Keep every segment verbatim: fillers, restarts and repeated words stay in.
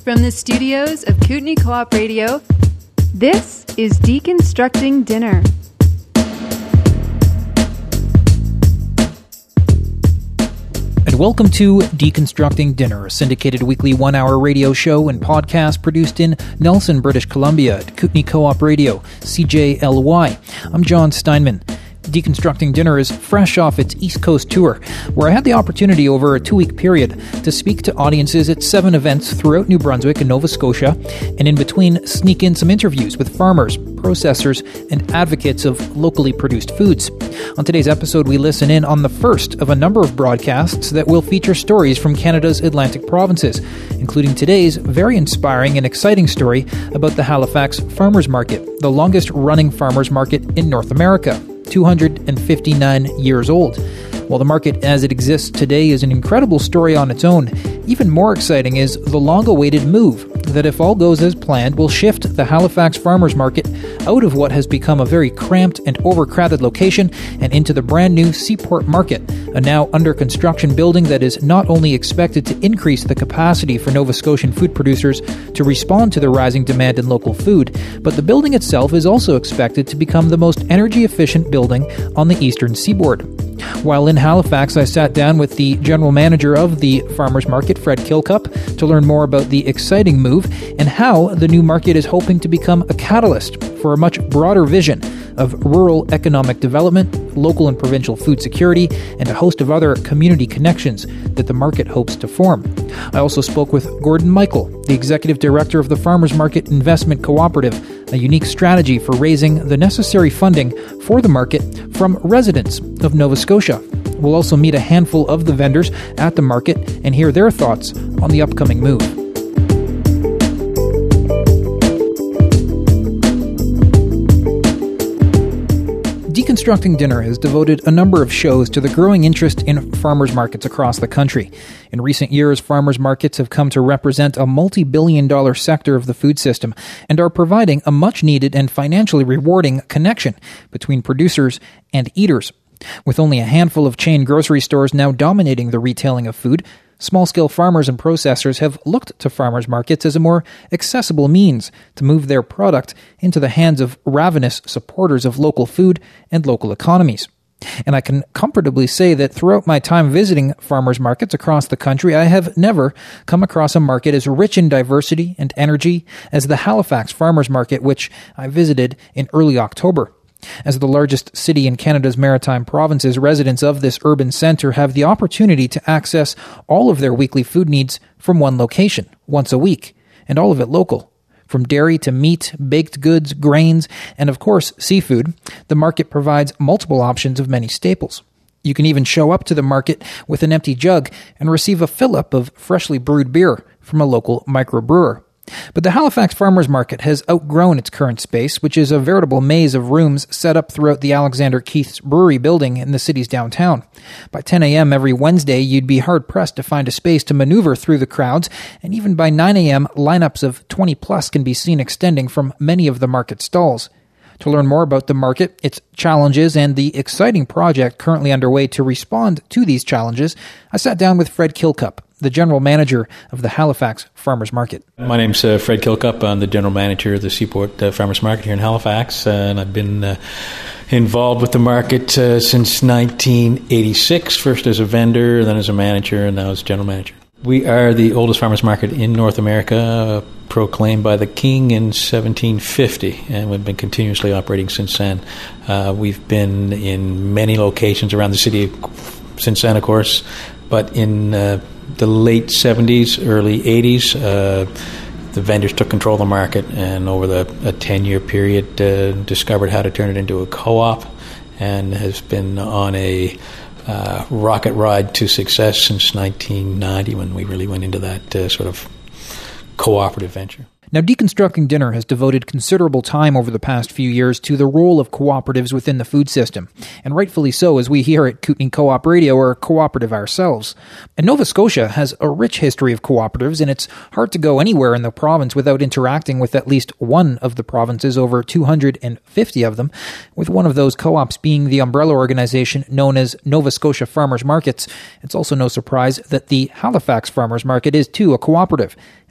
From the studios of Kootenay Co-op Radio, this is Deconstructing Dinner. And welcome to Deconstructing Dinner, a syndicated weekly one-hour radio show and podcast produced in Nelson, British Columbia at Kootenay Co-op Radio, C J L Y. I'm John Steinman. Deconstructing Dinner is fresh off its East Coast tour, where I had the opportunity over a two-week period to speak to audiences at seven events throughout New Brunswick and Nova Scotia, and in between sneak in some interviews with farmers, processors, and advocates of locally produced foods. On today's episode, we listen in on the first of a number of broadcasts that will feature stories from Canada's Atlantic provinces, including today's very inspiring and exciting story about the Halifax Farmers Market, the longest-running farmers market in North America. two hundred fifty-nine years old. While the market as it exists today is an incredible story on its own, even more exciting is the long-awaited move that, if all goes as planned, will shift the Halifax Farmers Market out of what has become a very cramped and overcrowded location and into the brand new Seaport Market, a now under-construction building that is not only expected to increase the capacity for Nova Scotian food producers to respond to the rising demand in local food, but the building itself is also expected to become the most energy-efficient building on the eastern seaboard. While in Halifax, I sat down with the general manager of the farmers market, Fred Kilcup, to learn more about the exciting move and how the new market is hoping to become a catalyst for a much broader vision of rural economic development, local and provincial food security, and a host of other community connections that the market hopes to form. I also spoke with Gordon Michael, the executive director of the Farmers Market Investment Cooperative, a unique strategy for raising the necessary funding for the market from residents of Nova Scotia. We'll also meet a handful of the vendors at the market and hear their thoughts on the upcoming move. Deconstructing Dinner has devoted a number of shows to the growing interest in farmers markets across the country. In recent years, farmers markets have come to represent a multi-billion dollar sector of the food system and are providing a much-needed and financially rewarding connection between producers and eaters. With only a handful of chain grocery stores now dominating the retailing of food, small-scale farmers and processors have looked to farmers markets as a more accessible means to move their product into the hands of ravenous supporters of local food and local economies. And I can comfortably say that throughout my time visiting farmers markets across the country, I have never come across a market as rich in diversity and energy as the Halifax Farmers Market, which I visited in early October. As the largest city in Canada's maritime provinces, residents of this urban centre have the opportunity to access all of their weekly food needs from one location, once a week, and all of it local. From dairy to meat, baked goods, grains, and of course, seafood, the market provides multiple options of many staples. You can even show up to the market with an empty jug and receive a fill-up of freshly brewed beer from a local microbrewer. But the Halifax Farmers Market has outgrown its current space, which is a veritable maze of rooms set up throughout the Alexander Keith's Brewery building in the city's downtown. By ten a.m. every Wednesday, you'd be hard-pressed to find a space to maneuver through the crowds, and even by nine a.m., lineups of twenty plus can be seen extending from many of the market stalls. To learn more about the market, its challenges, and the exciting project currently underway to respond to these challenges, I sat down with Fred Kilcup, the general manager of the Halifax Farmers Market. My name's uh, Fred Kilcup. I'm the general manager of the Seaport uh, Farmers Market here in Halifax, uh, and I've been uh, involved with the market uh, since nineteen eighty-six, first as a vendor, then as a manager, and now as general manager. We are the oldest farmers market in North America, uh, proclaimed by the King in seventeen fifty, and we've been continuously operating since then. Uh, we've been in many locations around the city since then, of course, but in uh, the late seventies, early eighties, uh, the vendors took control of the market, and over the a ten-year period uh, discovered how to turn it into a co-op, and has been on a uh, rocket ride to success since nineteen ninety, when we really went into that uh, sort of cooperative venture. Now, Deconstructing Dinner has devoted considerable time over the past few years to the role of cooperatives within the food system, and rightfully so, as we here at Kootenay Co-op Radio are cooperative ourselves. And Nova Scotia has a rich history of cooperatives, and it's hard to go anywhere in the province without interacting with at least one of the province's over two hundred fifty of them, with one of those co-ops being the umbrella organization known as Nova Scotia Farmers Markets. It's also no surprise that the Halifax Farmers Market is too a cooperative,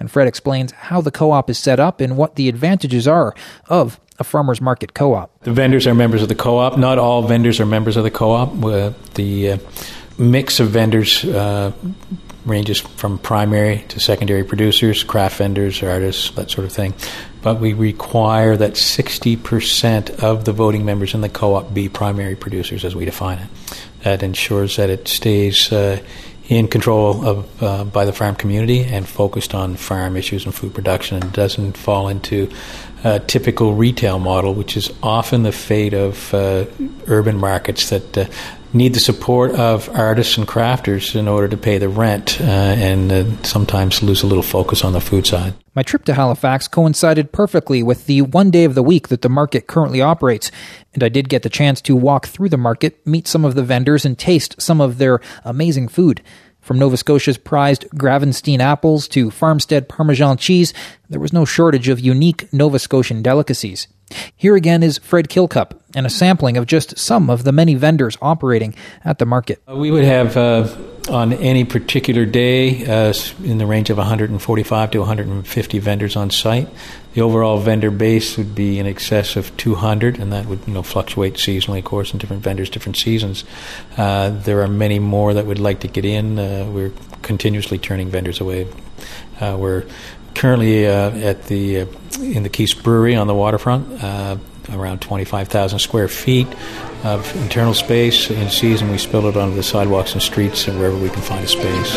And Fred explains how the co-op is set up and what the advantages are of a farmers market co-op. The vendors are members of the co-op. Not all vendors are members of the co-op. Uh, the uh, mix of vendors uh, ranges from primary to secondary producers, craft vendors, artists, that sort of thing. But we require that sixty percent of the voting members in the co-op be primary producers as we define it. That ensures that it stays uh, in control of uh, by the farm community and focused on farm issues and food production, and doesn't fall into a typical retail model, which is often the fate of uh, urban markets that uh, need the support of artists and crafters in order to pay the rent uh, and uh, sometimes lose a little focus on the food side. My trip to Halifax coincided perfectly with the one day of the week that the market currently operates, and I did get the chance to walk through the market, meet some of the vendors, and taste some of their amazing food. From Nova Scotia's prized Gravenstein apples to Farmstead Parmesan cheese, there was no shortage of unique Nova Scotian delicacies. Here again is Fred Kilcup, and a sampling of just some of the many vendors operating at the market. We would have, uh, on any particular day, uh, in the range of one hundred forty-five to one hundred fifty vendors on site. The overall vendor base would be in excess of two hundred, and that would, you know, fluctuate seasonally, of course, in different vendors, different seasons. Uh, there are many more that would like to get in. Uh, we're continuously turning vendors away. Uh, we're currently uh, at the uh, in the Keith's Brewery on the waterfront, uh, around twenty-five thousand square feet of internal space. In season, we spill it onto the sidewalks and streets and wherever we can find a space.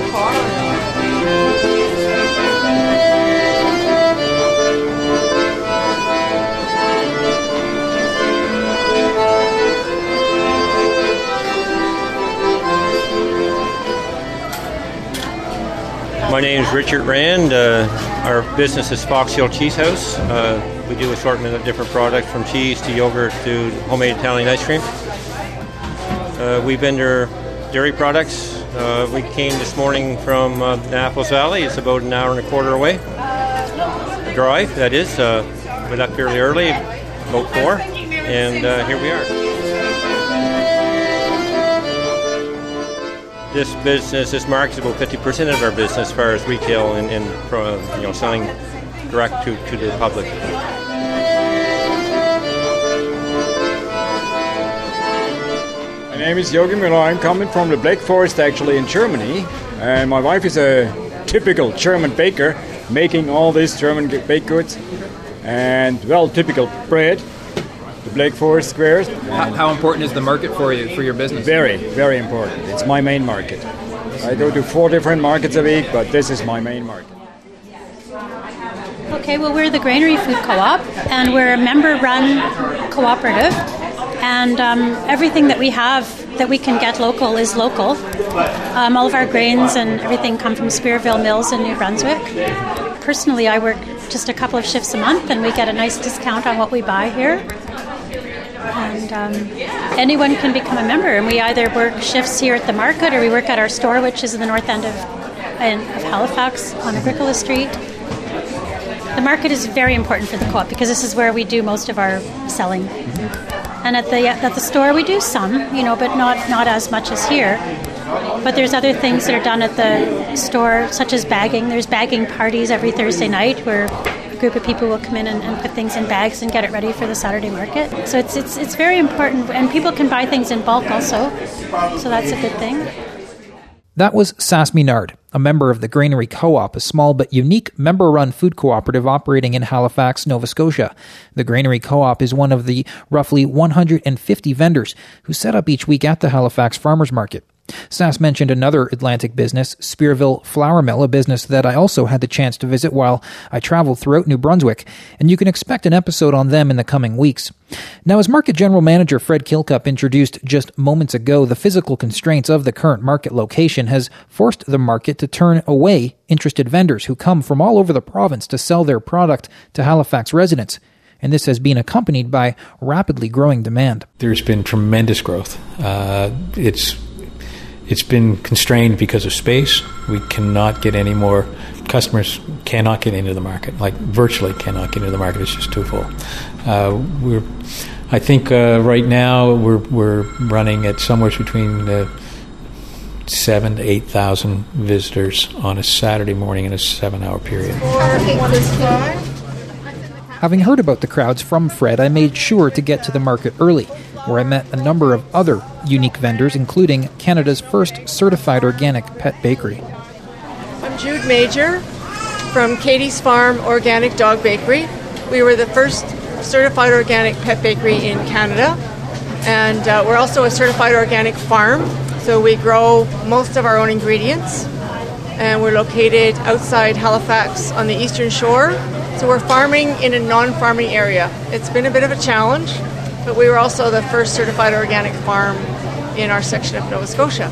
My name is Richard Rand. Uh, our business is Fox Hill Cheese House. Uh, we do assortment of different products from cheese to yogurt to homemade Italian ice cream. Uh, we vendor dairy products. Uh, we came this morning from uh, Annapolis Valley. It's about an hour and a quarter away. A drive, that is. Uh, we left fairly early, about four, and uh, here we are. This business, this market is about fifty percent of our business as far as retail and, and uh, you know, selling direct to, to the public. My name is Joachim Müller. I'm coming from the Black Forest, actually, in Germany. And my wife is a typical German baker, making all these German baked goods. And, well, typical bread. The Black Forest Squares. How, how important is the market for you, for your business? Very, very important. It's my main market. I go to four different markets a week, but this is my main market. Okay, well, we're the Granary Food Co-op, and we're a member-run cooperative, and um, everything that we have that we can get local is local. Um, all of our grains and everything come from Spearville Mills in New Brunswick. Personally, I work just a couple of shifts a month, and we get a nice discount on what we buy here. And um, anyone can become a member, and we either work shifts here at the market or we work at our store, which is in the north end of, in, of Halifax on Agricola Street. The market is very important for the co-op because this is where we do most of our selling. And at the at the store we do some, you know, but not, not as much as here. But there's other things that are done at the store, such as bagging. There's bagging parties every Thursday night where a group of people will come in and, and put things in bags and get it ready for the Saturday market. So it's it's it's very important, and people can buy things in bulk also. So that's a good thing. That was Sass Minard, a member of the Granary Co-op, a small but unique member-run food cooperative operating in Halifax, Nova Scotia. The Granary Co-op is one of the roughly one hundred fifty vendors who set up each week at the Halifax Farmers Market. Sass mentioned another Atlantic business, Spearville Flour Mill, a business that I also had the chance to visit while I traveled throughout New Brunswick, and you can expect an episode on them in the coming weeks. Now, as Market General Manager Fred Kilcup introduced just moments ago, the physical constraints of the current market location has forced the market to turn away interested vendors who come from all over the province to sell their product to Halifax residents. And this has been accompanied by rapidly growing demand. There's been tremendous growth. Uh, it's It's been constrained because of space. We cannot get any more. Customers cannot get into the market, like virtually cannot get into the market. It's just too full. Uh, we're, I think uh, right now we're we're running at somewhere between uh, seven to eight thousand visitors on a Saturday morning in a seven-hour period. Having heard about the crowds from Fred, I made sure to get to the market early, where I met a number of other unique vendors, including Canada's first certified organic pet bakery. I'm Jude Major from Katie's Farm Organic Dog Bakery. We were the first certified organic pet bakery in Canada, and uh, we're also a certified organic farm, so we grow most of our own ingredients, and we're located outside Halifax on the eastern shore, so we're farming in a non-farming area. It's been a bit of a challenge, but we were also the first certified organic farm in our section of Nova Scotia.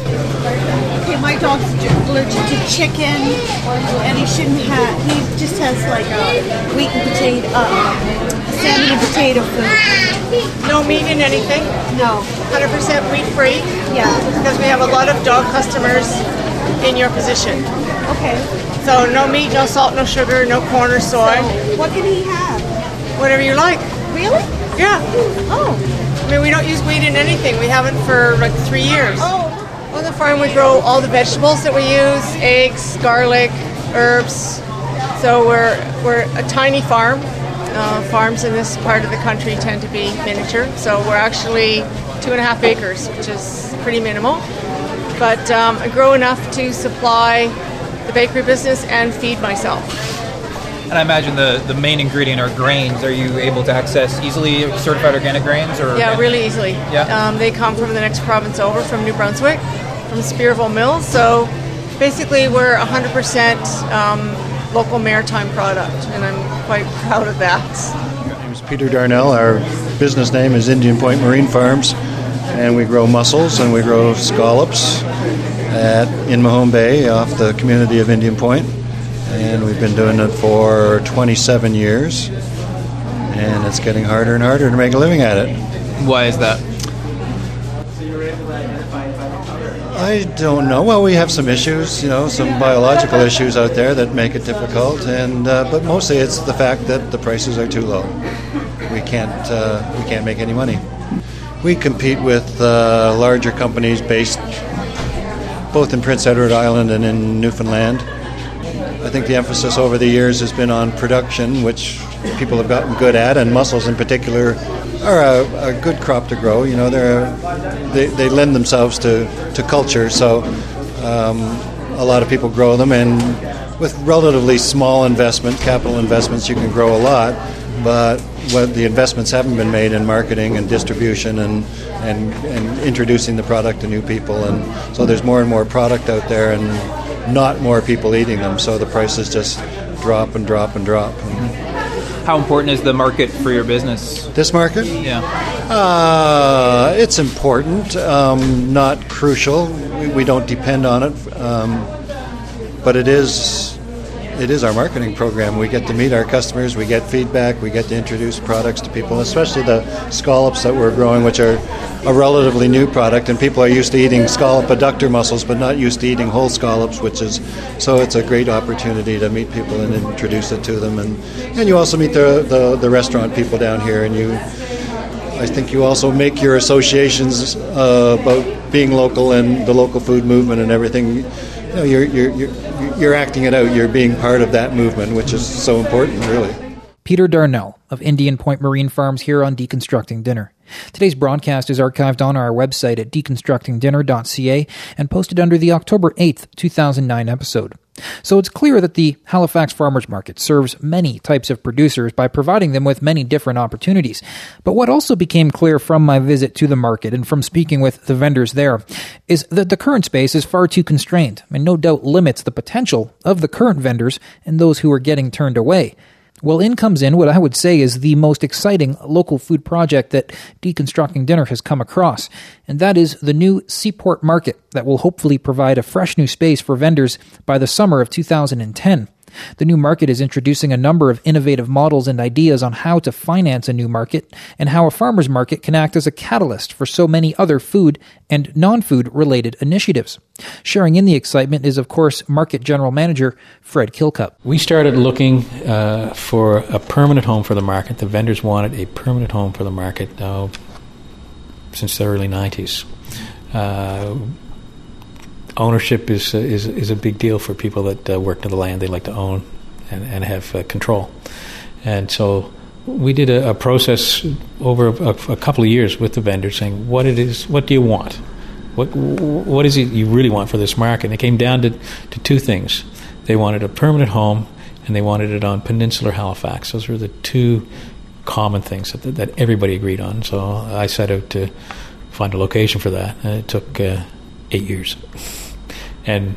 Okay, my dog's allergic to chicken, and he shouldn't have, he just has like a wheat and potato, uh, salmon and potato food. No meat in anything? No. one hundred percent wheat free? Yeah. Because we have a lot of dog customers in your position. Okay. So no meat, no salt, no sugar, no corn or soy. So what can he have? Whatever you like. Really? Yeah. Oh. I mean, we don't use wheat in anything. We haven't for like three years. Oh. On the farm, we grow all the vegetables that we use: eggs, garlic, herbs. So we're we're a tiny farm. Uh, farms in this part of the country tend to be miniature. So we're actually two and a half acres, which is pretty minimal. But um, I grow enough to supply the bakery business and feed myself. And I imagine the, the main ingredient are grains. Are you able to access easily certified organic grains? Or yeah, really easily. Yeah. Um, they come from the next province over, from New Brunswick, from Spearville Mills. So basically we're one hundred percent um, local maritime product, and I'm quite proud of that. My name is Peter Darnell. Our business name is Indian Point Marine Farms, and we grow mussels and we grow scallops at, in Mahone Bay off the community of Indian Point. And we've been doing it for twenty-seven years, and it's getting harder and harder to make a living at it. Why is that? I don't know. Well, we have some issues, you know, some biological issues out there that make it difficult, and uh, but mostly it's the fact that the prices are too low. We can't uh, we can't make any money. We compete with uh, larger companies based both in Prince Edward Island and in Newfoundland. I think the emphasis over the years has been on production, which people have gotten good at, and mussels in particular are a, a good crop to grow. You know, they're they, they lend themselves to, to culture, so um, a lot of people grow them, and with relatively small investment, capital investments, you can grow a lot, but what the investments haven't been made in marketing and distribution and, and, and introducing the product to new people, and so there's more and more product out there, and not more people eating them, so the prices just drop and drop and drop. How important is the market for your business? This market? Yeah. Uh, it's important, um, not crucial. We, we don't depend on it, um, but it is it is our marketing program. We get to meet our customers, we get feedback, we get to introduce products to people, especially the scallops that we're growing, which are a relatively new product, and people are used to eating scallop adductor mussels, but not used to eating whole scallops, which is, so it's a great opportunity to meet people and introduce it to them. And, and you also meet the, the, the restaurant people down here, and you, I think you also make your associations uh, about being local and the local food movement and everything. You know, you're, you're, you're, you're acting it out, you're being part of that movement, which is so important, really. Peter Darnell of Indian Point Marine Farms here on Deconstructing Dinner. Today's broadcast is archived on our website at deconstructing dinner dot c a and posted under the October eighth, two thousand nine episode. So it's clear that the Halifax Farmers Market serves many types of producers by providing them with many different opportunities. But what also became clear from my visit to the market and from speaking with the vendors there is that the current space is far too constrained and no doubt limits the potential of the current vendors and those who are getting turned away. Well, in comes in what I would say is the most exciting local food project that Deconstructing Dinner has come across, and that is the new Seaport Market that will hopefully provide a fresh new space for vendors by the summer of two thousand ten. The new market is introducing a number of innovative models and ideas on how to finance a new market and how a farmer's market can act as a catalyst for so many other food and non-food related initiatives. Sharing in the excitement is, of course, Market General Manager Fred Kilcup. We started looking uh, for a permanent home for the market. The vendors wanted a permanent home for the market uh, since the early nineties. Uh, ownership is uh, is is a big deal for people that uh, work in the land. They like to own and, and have uh, control. And so we did a, a process over a, a couple of years with the vendors saying, what it is, what do you want? What what is it you really want for this market? And it came down to, to two things. They wanted a permanent home, and they wanted it on Peninsular Halifax. Those were the two common things that that everybody agreed on. So I set out to find a location for that, and it took uh, eight years. And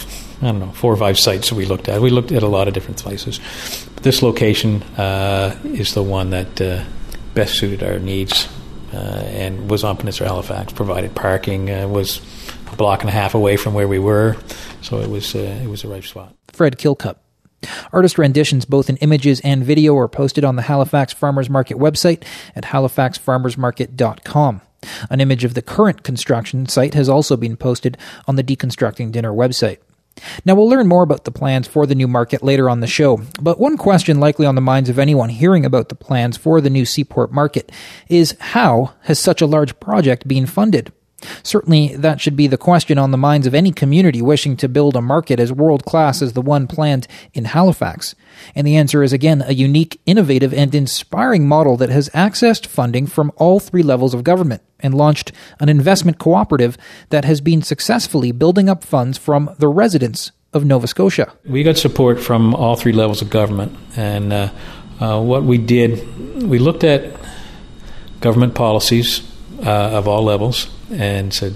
I don't know, four or five sites that we looked at. We looked at a lot of different places. But this location uh, is the one that uh, best suited our needs uh, and was on Peninsula Halifax, provided parking, uh, was a block and a half away from where we were, so it was uh, it was the right spot. Fred Kilcup. Artist renditions, both in images and video, are posted on the Halifax Farmers Market website at halifax farmers market dot com. An image of the current construction site has also been posted on the Deconstructing Dinner website. Now, we'll learn more about the plans for the new market later on the show, but one question likely on the minds of anyone hearing about the plans for the new Seaport Market is, how has such a large project been funded? Certainly, that should be the question on the minds of any community wishing to build a market as world-class as the one planned in Halifax. And the answer is, again, a unique, innovative, and inspiring model that has accessed funding from all three levels of government and launched an investment cooperative that has been successfully building up funds from the residents of Nova Scotia. We got support from all three levels of government, and uh, uh, what we did, we looked at government policies uh, of all levels and said,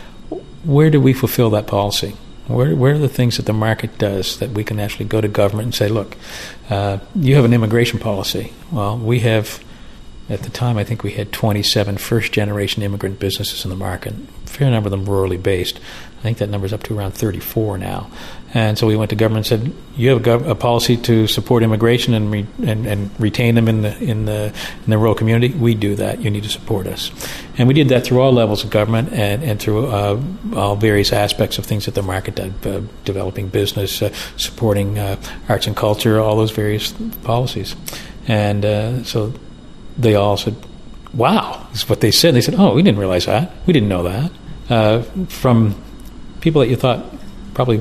where do we fulfill that policy? Where, where are the things that the market does that we can actually go to government and say, look, uh, you have an immigration policy. Well, we have, at the time, I think we had twenty-seven first-generation immigrant businesses in the market, a fair number of them rurally based. I think that number's up to around thirty-four now. And so we went to government and said, you have a, gov- a policy to support immigration and, re- and and retain them in the in the in the rural community. We do that. You need to support us. And we did that through all levels of government and, and through uh, all various aspects of things that the market did, uh, developing business, uh, supporting uh, arts and culture, all those various policies. And uh, so they all said, wow, is what they said. They said, oh, we didn't realize that. We didn't know that. Uh, from people that you thought probably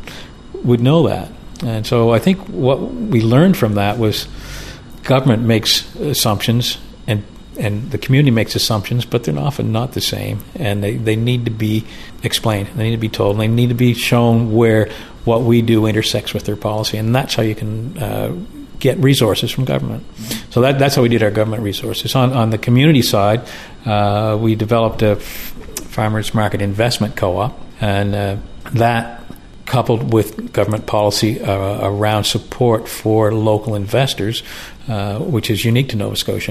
would know that. And so I think what we learned from that was government makes assumptions and and the community makes assumptions, but they're often not the same, and they, they need to be explained, they need to be told, and they need to be shown where what we do intersects with their policy, and that's how you can uh, get resources from government. So that that's how we did our government resources. On on the community side, uh, we developed a f- farmers market investment co-op, and uh, that, coupled with government policy uh, around support for local investors, uh, which is unique to Nova Scotia,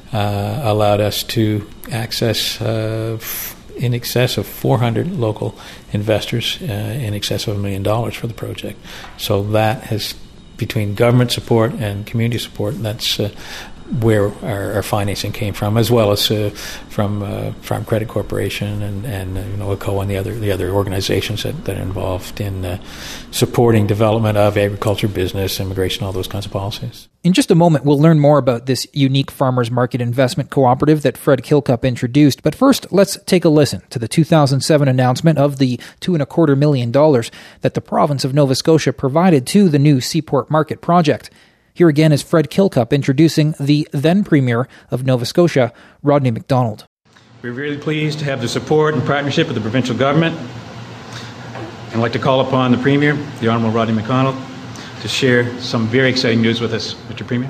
uh, allowed us to access uh, f- in excess of four hundred local investors, uh, in excess of a million dollars for the project. So that has, between government support and community support, that's uh, where our, our financing came from, as well as uh, from uh, Farm Credit Corporation and, and uh, you know, A C O and the other the other organizations that, that are involved in uh, supporting development of agriculture, business, immigration, all those kinds of policies. In just a moment, we'll learn more about this unique farmers market investment cooperative that Fred Kilcup introduced. But first, let's take a listen to the two thousand seven announcement of the two and a quarter million dollars that the province of Nova Scotia provided to the new Seaport Market project. Here again is Fred Kilcup introducing the then Premier of Nova Scotia, Rodney MacDonald. We're really pleased to have the support and partnership of the provincial government. I'd like to call upon the Premier, the Honourable Rodney MacDonald, to share some very exciting news with us. Mister Premier.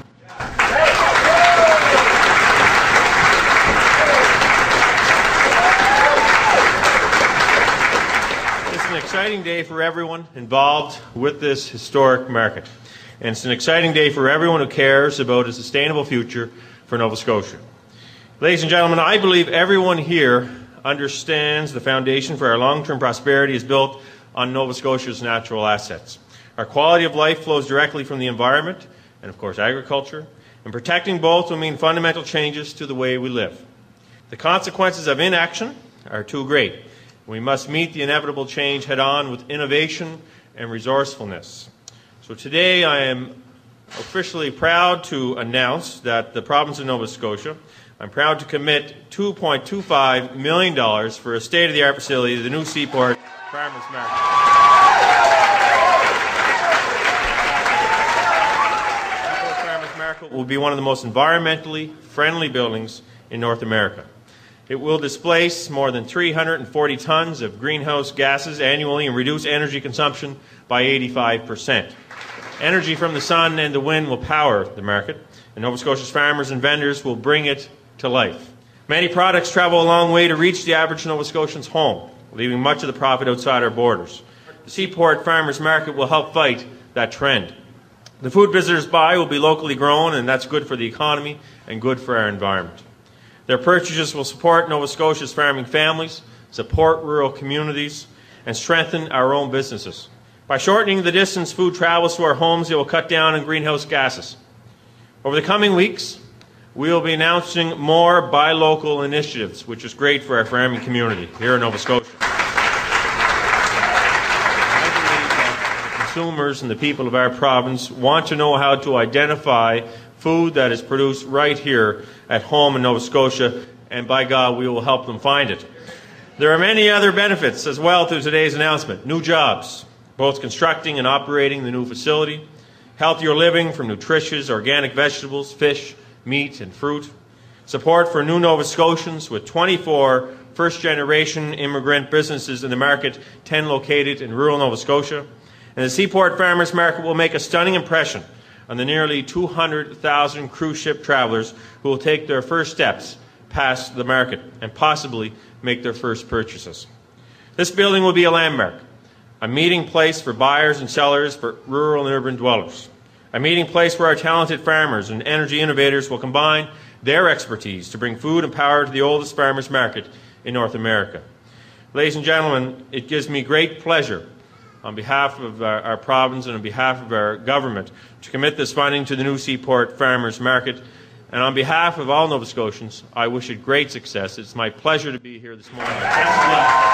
It's an exciting day for everyone involved with this historic market. And it's an exciting day for everyone who cares about a sustainable future for Nova Scotia. Ladies and gentlemen, I believe everyone here understands the foundation for our long-term prosperity is built on Nova Scotia's natural assets. Our quality of life flows directly from the environment and, of course, agriculture, and protecting both will mean fundamental changes to the way we live. The consequences of inaction are too great. We must meet the inevitable change head-on with innovation and resourcefulness. So today I am officially proud to announce that the province of Nova Scotia, I'm proud to commit two point two five million dollars for a state-of-the-art facility, the new Seaport Farmers Market. Seaport Farmers Market will be one of the most environmentally friendly buildings in North America. It will displace more than three hundred forty tons of greenhouse gases annually and reduce energy consumption by eighty-five percent. Energy from the sun and the wind will power the market, and Nova Scotia's farmers and vendors will bring it to life. Many products travel a long way to reach the average Nova Scotian's home, leaving much of the profit outside our borders. The Seaport Farmers Market will help fight that trend. The food visitors buy will be locally grown, and that's good for the economy and good for our environment. Their purchases will support Nova Scotia's farming families, support rural communities, and strengthen our own businesses. By shortening the distance food travels to our homes, it will cut down on greenhouse gases. Over the coming weeks, we will be announcing more buy local initiatives, which is great for our farming community here in Nova Scotia. I believe that the consumers and the people of our province want to know how to identify food that is produced right here at home in Nova Scotia, and by God, we will help them find it. There are many other benefits as well to today's announcement. New jobs, both constructing and operating the new facility, healthier living from nutritious organic vegetables, fish, meat, and fruit, support for new Nova Scotians with twenty-four first-generation immigrant businesses in the market, ten located in rural Nova Scotia. And the Seaport Farmers Market will make a stunning impression on the nearly two hundred thousand cruise ship travelers who will take their first steps past the market and possibly make their first purchases. This building will be a landmark, a meeting place for buyers and sellers, for rural and urban dwellers, a meeting place where our talented farmers and energy innovators will combine their expertise to bring food and power to the oldest farmers market in North America. Ladies and gentlemen, it gives me great pleasure on behalf of our, our province and on behalf of our government to commit this funding to the new Seaport Farmers Market. And on behalf of all Nova Scotians, I wish it great success. It's my pleasure to be here this morning. Thanks a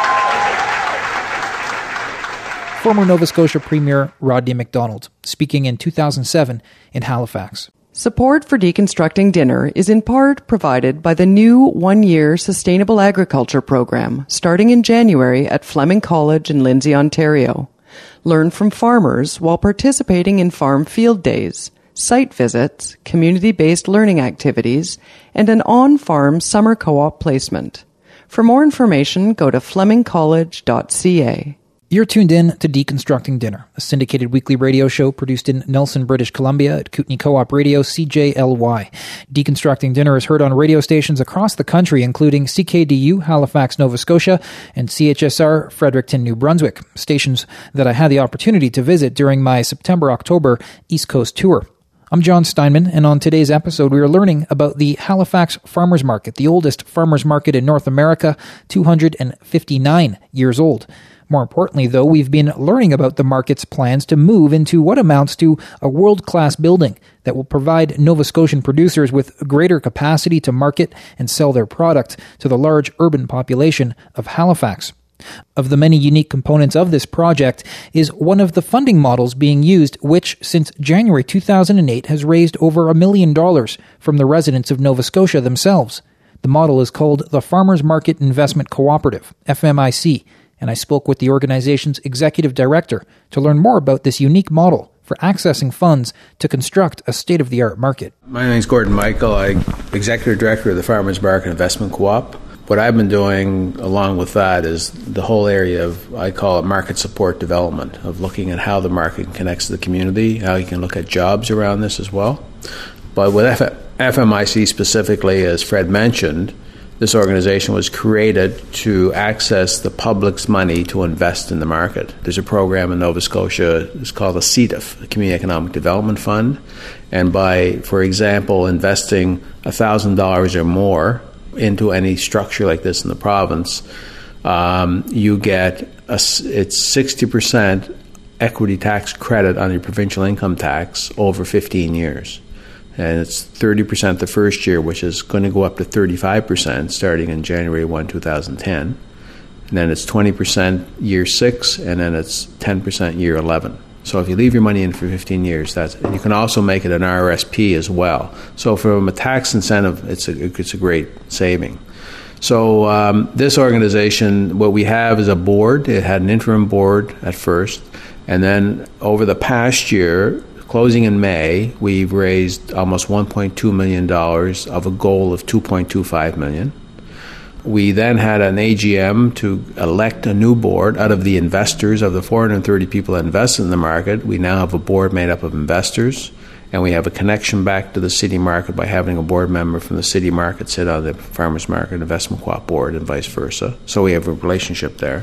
lot. Former Nova Scotia Premier Rodney MacDonald, speaking in two thousand seven in Halifax. Support for Deconstructing Dinner is in part provided by the new one-year Sustainable Agriculture program starting in January at Fleming College in Lindsay, Ontario. Learn from farmers while participating in farm field days, site visits, community-based learning activities, and an on-farm summer co-op placement. For more information, go to fleming college dot c a. You're tuned in to Deconstructing Dinner, a syndicated weekly radio show produced in Nelson, British Columbia at Kootenay Co-op Radio, C J L Y. Deconstructing Dinner is heard on radio stations across the country, including C K D U, Halifax, Nova Scotia, and C H S R, Fredericton, New Brunswick, stations that I had the opportunity to visit during my September-October East Coast tour. I'm John Steinman, and on today's episode, we are learning about the Halifax Farmers Market, the oldest farmers market in North America, two hundred fifty-nine years old. More importantly, though, we've been learning about the market's plans to move into what amounts to a world-class building that will provide Nova Scotian producers with greater capacity to market and sell their product to the large urban population of Halifax. Of the many unique components of this project is one of the funding models being used, which since January two thousand eight has raised over a million dollars from the residents of Nova Scotia themselves. The model is called the Farmers Market Investment Cooperative, F M I C, and I spoke with the organization's executive director to learn more about this unique model for accessing funds to construct a state-of-the-art market. My name is Gordon Michael. I'm executive director of the Farmers Market Investment Co-op. What I've been doing along with that is the whole area of, I call it market support development, of looking at how the market connects to the community, how you can look at jobs around this as well. But with F M I C specifically, as Fred mentioned, this organization was created to access the public's money to invest in the market. There's a program in Nova Scotia, it's called a C E D F, the Community Economic Development Fund, and by, for example, investing one thousand dollars or more into any structure like this in the province, um, you get, a, it's sixty percent equity tax credit on your provincial income tax over fifteen years. And it's thirty percent the first year, which is going to go up to thirty-five percent starting in January first, two thousand ten. And then it's twenty percent year six, and then it's ten percent year eleven. So if you leave your money in for fifteen years, that's, and you can also make it an R R S P as well. So from a tax incentive, it's a, it's a great saving. So um, this organization, what we have is a board. It had an interim board at first, and then over the past year, closing in May, we've raised almost one point two million dollars of a goal of two point two five million dollars. We then had an A G M to elect a new board out of the investors. Of the four hundred thirty people that invested in the market, we now have a board made up of investors, and we have a connection back to the city market by having a board member from the city market sit on the Farmers Market Investment Co-op board and vice versa. So we have a relationship there.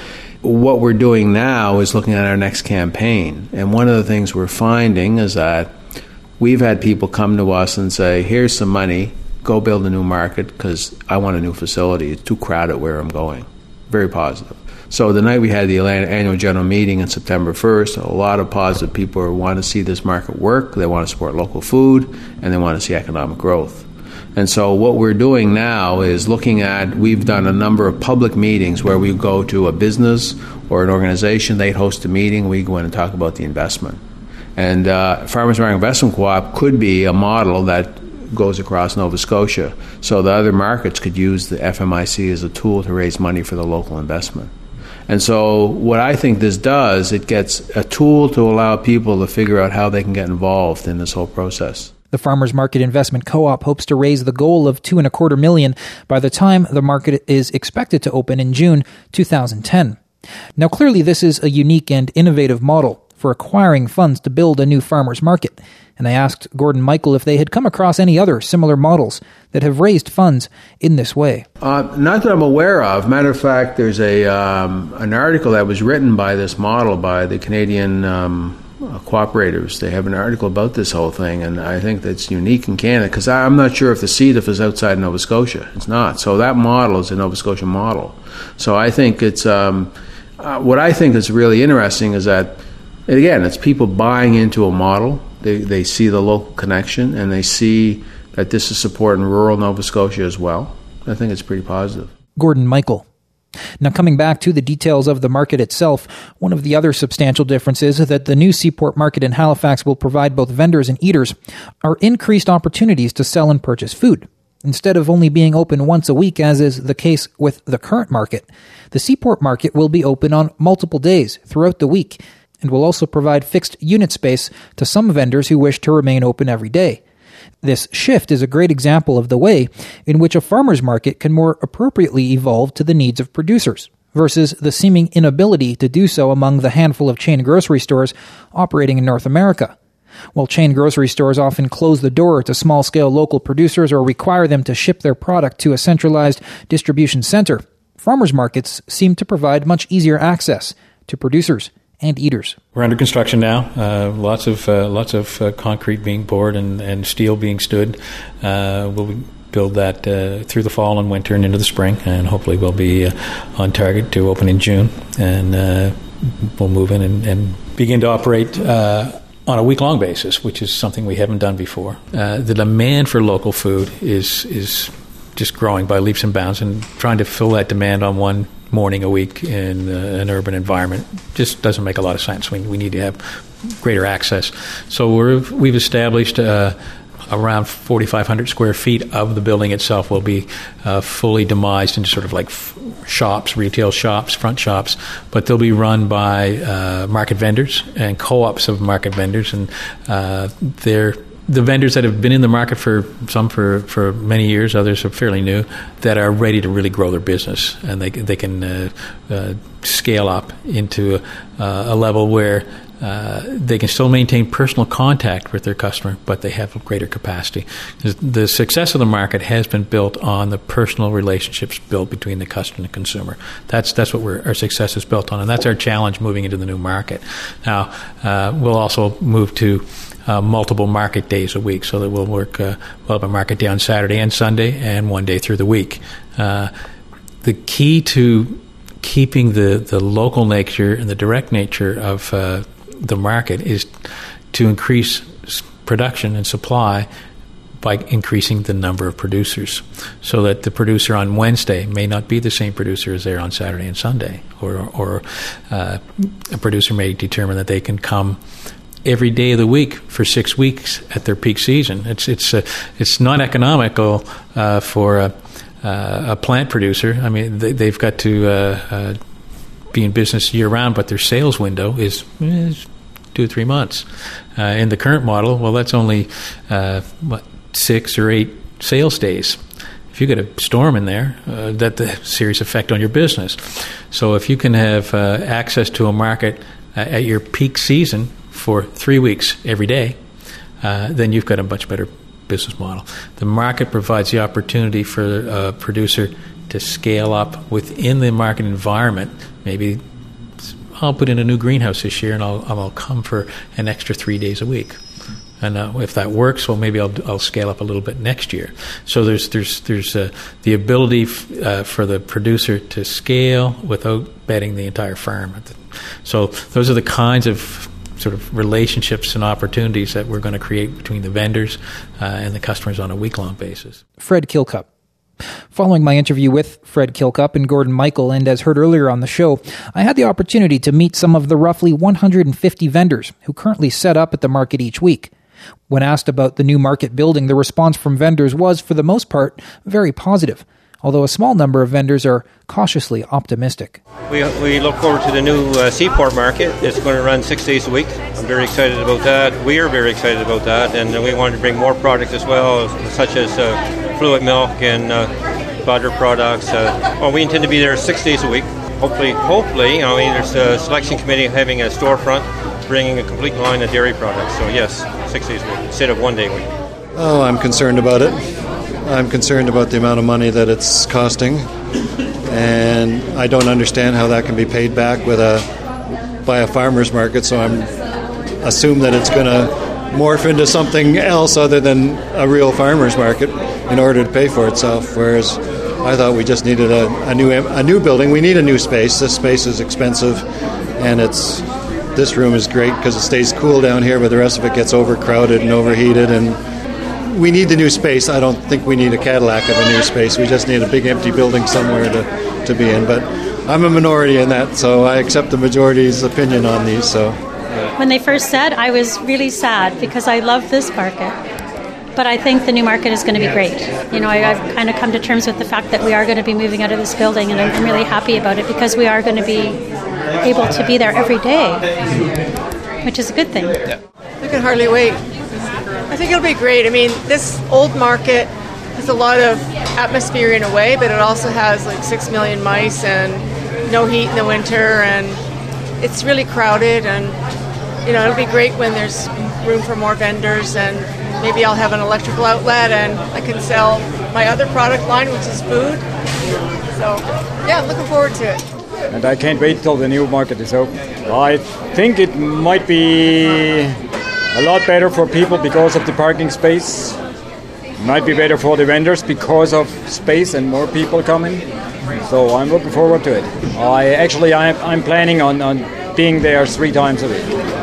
What we're doing now is looking at our next campaign, and one of the things we're finding is that we've had people come to us and say, here's some money, go build a new market because I want a new facility. It's too crowded where I'm going. Very positive. So the night we had the annual general meeting on September first, a lot of positive people want to see this market work, they want to support local food, and they want to see economic growth. And so what we're doing now is looking at, we've done a number of public meetings where we go to a business or an organization, they host a meeting, we go in and talk about the investment. And uh, Farmers Market Investment Co-op could be a model that goes across Nova Scotia, so the other markets could use the F M I C as a tool to raise money for the local investment. And so what I think this does, it gets a tool to allow people to figure out how they can get involved in this whole process. The Farmers Market Investment Co-op hopes to raise the goal of two and a quarter million by the time the market is expected to open in June two thousand ten. Now, clearly, this is a unique and innovative model for acquiring funds to build a new farmers market, and I asked Gordon Michael if they had come across any other similar models that have raised funds in this way. Uh, not that I'm aware of. Matter of fact, there's a um, an article that was written by this model by the Canadian um, cooperatives. They have an article about this whole thing, and I think that's unique in Canada because I'm not sure if the C E D F is outside Nova Scotia. It's not. So that model is a Nova Scotia model. So I think it's um, uh, what I think is really interesting is that, again, it's people buying into a model. They they see the local connection, and they see that this is supporting rural Nova Scotia as well. I think it's pretty positive. Gordon Michael. Now, coming back to the details of the market itself, one of the other substantial differences that the new Seaport Market in Halifax will provide both vendors and eaters are increased opportunities to sell and purchase food. Instead of only being open once a week, as is the case with the current market, the Seaport Market will be open on multiple days throughout the week, and will also provide fixed unit space to some vendors who wish to remain open every day. This shift is a great example of the way in which a farmer's market can more appropriately evolve to the needs of producers, versus the seeming inability to do so among the handful of chain grocery stores operating in North America. While chain grocery stores often close the door to small-scale local producers or require them to ship their product to a centralized distribution center, farmers markets seem to provide much easier access to producers and eaters. We're under construction now. Uh, lots of uh, lots of uh, concrete being poured and, and steel being stood. Uh, we'll build that uh, through the fall and winter and into the spring, and hopefully we'll be uh, on target to open in June. And uh, we'll move in and, and begin to operate uh, on a week-long basis, which is something we haven't done before. Uh, the demand for local food is is just growing by leaps and bounds, and trying to fill that demand on one morning a week in uh, an urban environment just doesn't make a lot of sense. We, we need to have greater access. So we're, we've established uh, around forty-five hundred square feet of the building itself will be uh, fully demised into sort of like f- shops, retail shops, front shops, but they'll be run by uh, market vendors and co-ops of market vendors, and uh, they're the vendors that have been in the market for some for, for many years, others are fairly new, that are ready to really grow their business, and they they can uh, uh, scale up into a, uh, a level where uh, they can still maintain personal contact with their customer, but they have a greater capacity. The success of the market has been built on the personal relationships built between the customer and the consumer. That's that's what we're, our success is built on, and that's our challenge moving into the new market. Now, uh, we'll also move to Uh, multiple market days a week, so that we'll work, uh, we'll have a market day on Saturday and Sunday and one day through the week. Uh, the key to keeping the, the local nature and the direct nature of uh, the market is to increase production and supply by increasing the number of producers, so that the producer on Wednesday may not be the same producer as there on Saturday and Sunday, or, or uh, a producer may determine that they can come every day of the week for six weeks at their peak season. It's it's uh, it's not economical uh, for a, uh, a plant producer, I mean, they, they've got to uh, uh, be in business year round, but their sales window is, is two or three months. Uh, in the current model, well, that's only uh, what, six or eight sales days. If you get a storm in there, uh, that's a serious effect on your business. So if you can have uh, access to a market uh, at your peak season for three weeks every day, uh, then you've got a much better business model. The market provides the opportunity for a producer to scale up within the market environment. Maybe I'll put in a new greenhouse this year, and I'll, I'll come for an extra three days a week. And uh, if that works, well, maybe I'll I'll scale up a little bit next year. So there's there's there's uh, the ability f- uh, for the producer to scale without betting the entire farm. So those are the kinds of sort of relationships and opportunities that we're going to create between the vendors uh, and the customers on a week-long basis. Fred Kilcup. Following my interview with Fred Kilcup and Gordon Michael, and as heard earlier on the show, I had the opportunity to meet some of the roughly one hundred fifty vendors who currently set up at the market each week. When asked about the new market building, the response from vendors was, for the most part, very positive, although a small number of vendors are cautiously optimistic. We we look forward to the new uh, Seaport Market. It's going to run six days a week. I'm very excited about that. We are very excited about that, and we wanted to bring more products as well, such as uh, fluid milk and uh, butter products. Uh, well, we intend to be there six days a week. Hopefully, hopefully, I mean, there's a selection committee having a storefront, bringing a complete line of dairy products. So yes, six days a week instead of one day a week. Oh, I'm concerned about it. I'm concerned about the amount of money that it's costing, and I don't understand how that can be paid back with a by a farmer's market. So I'm assume that it's going to morph into something else other than a real farmer's market in order to pay for itself. Whereas I thought we just needed a, a new a new building. We need a new space. This space is expensive, and it's this room is great because it stays cool down here, but the rest of it gets overcrowded and overheated. And we need the new space. I don't think we need a Cadillac of a new space. We just need a big empty building somewhere to, to be in. But I'm a minority in that, so I accept the majority's opinion on these. So when they first said, I was really sad because I love this market. But I think the new market is going to be great. You know, I, I've kind of come to terms with the fact that we are going to be moving out of this building, and I'm, I'm really happy about it because we are going to be able to be there every day, which is a good thing. Yeah. I can hardly wait. I think it'll be great. I mean, this old market has a lot of atmosphere in a way, but it also has like six million mice and no heat in the winter, and it's really crowded. And you know, it'll be great when there's room for more vendors, and maybe I'll have an electrical outlet and I can sell my other product line, which is food. So, yeah, I'm looking forward to it. And I can't wait till the new market is open. I think it might be a lot better for people because of the parking space. It might be better for the vendors because of space and more people coming. So I'm looking forward to it. I actually, I'm, I'm planning on, on being there three times a week.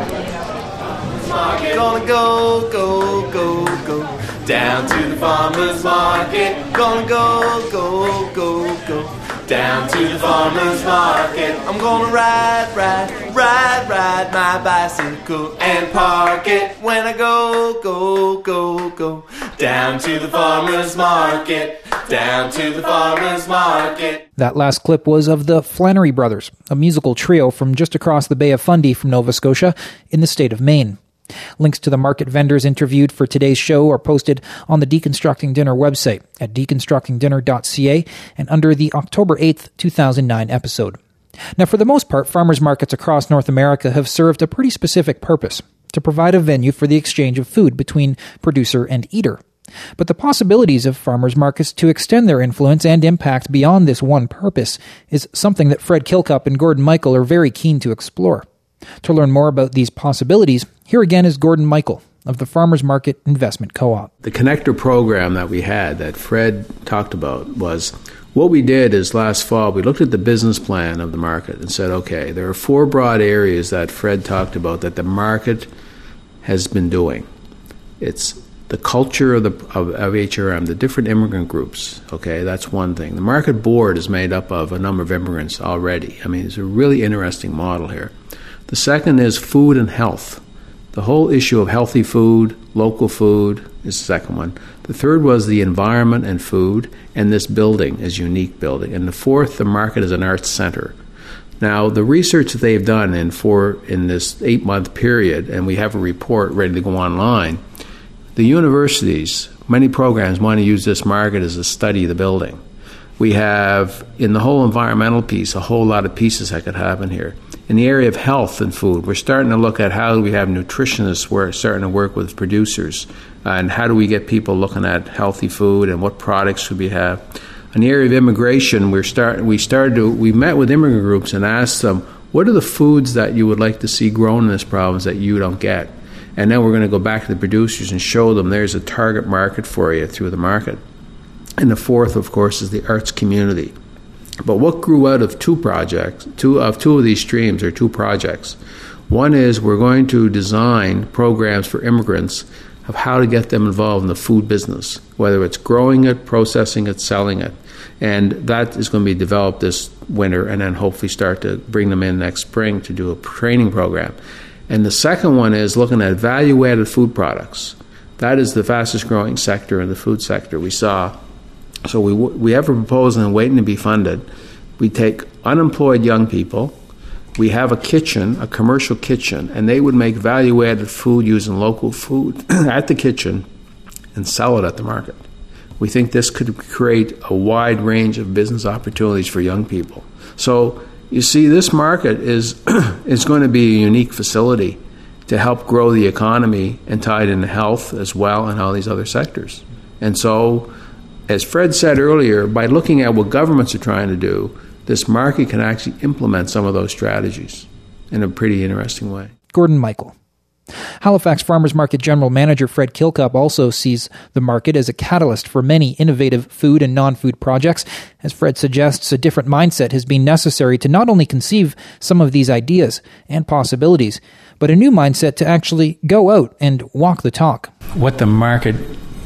Gonna go, go, go, go down to the farmer's market. Gonna go, go, go, go down to the farmer's market. I'm gonna ride, ride, ride, ride my bicycle and park it when I go, go, go, go down to the farmer's market. Down to the farmer's market. That last clip was of the Flannery Brothers, a musical trio from just across the Bay of Fundy from Nova Scotia in the state of Maine. Links to the market vendors interviewed for today's show are posted on the Deconstructing Dinner website at deconstructing dinner dot c a and under the October eighth, two thousand nine episode. Now, for the most part, farmers markets across North America have served a pretty specific purpose, to provide a venue for the exchange of food between producer and eater. But the possibilities of farmers markets to extend their influence and impact beyond this one purpose is something that Fred Kilcup and Gordon Michael are very keen to explore. To learn more about these possibilities, here again is Gordon Michael of the Farmers Market Investment Co-op. The connector program that we had that Fred talked about was, what we did is last fall we looked at the business plan of the market and said, okay, there are four broad areas that Fred talked about that the market has been doing. It's the culture of the of, of H R M, the different immigrant groups, okay, that's one thing. The market board is made up of a number of immigrants already. I mean, it's a really interesting model here. The second is food and health. The whole issue of healthy food, local food, is the second one. The third was the environment and food, and this building is a unique building. And the fourth, the market is an arts center. Now, the research that they've done in four in this eight-month period, and we have a report ready to go online, the universities, many programs want to use this market as a study of the building. We have, in the whole environmental piece, a whole lot of pieces that could happen here. In the area of health and food, we're starting to look at how do we have nutritionists work, starting to work with producers, uh, and how do we get people looking at healthy food and what products should we have. In the area of immigration, we're start, we started to, we met with immigrant groups and asked them, what are the foods that you would like to see grown in this province that you don't get? And then we're going to go back to the producers and show them there's a target market for you through the market. And the fourth, of course, is the arts community. But what grew out of two projects, two of two of these streams are two projects. One is we're going to design programs for immigrants of how to get them involved in the food business, whether it's growing it, processing it, selling it. And that is going to be developed this winter and then hopefully start to bring them in next spring to do a training program. And the second one is looking at value-added food products. That is the fastest growing sector in the food sector we saw. So we we have a proposal and waiting to be funded. We take unemployed young people. We have a kitchen, a commercial kitchen, and they would make value-added food using local food at the kitchen and sell it at the market. We think this could create a wide range of business opportunities for young people. So you see, this market is is going to be a unique facility to help grow the economy and tie it into health as well and all these other sectors. And so, as Fred said earlier, by looking at what governments are trying to do, this market can actually implement some of those strategies in a pretty interesting way. Gordon Michael. Halifax Farmers Market General Manager Fred Kilcup also sees the market as a catalyst for many innovative food and non-food projects. As Fred suggests, a different mindset has been necessary to not only conceive some of these ideas and possibilities, but a new mindset to actually go out and walk the talk. What the market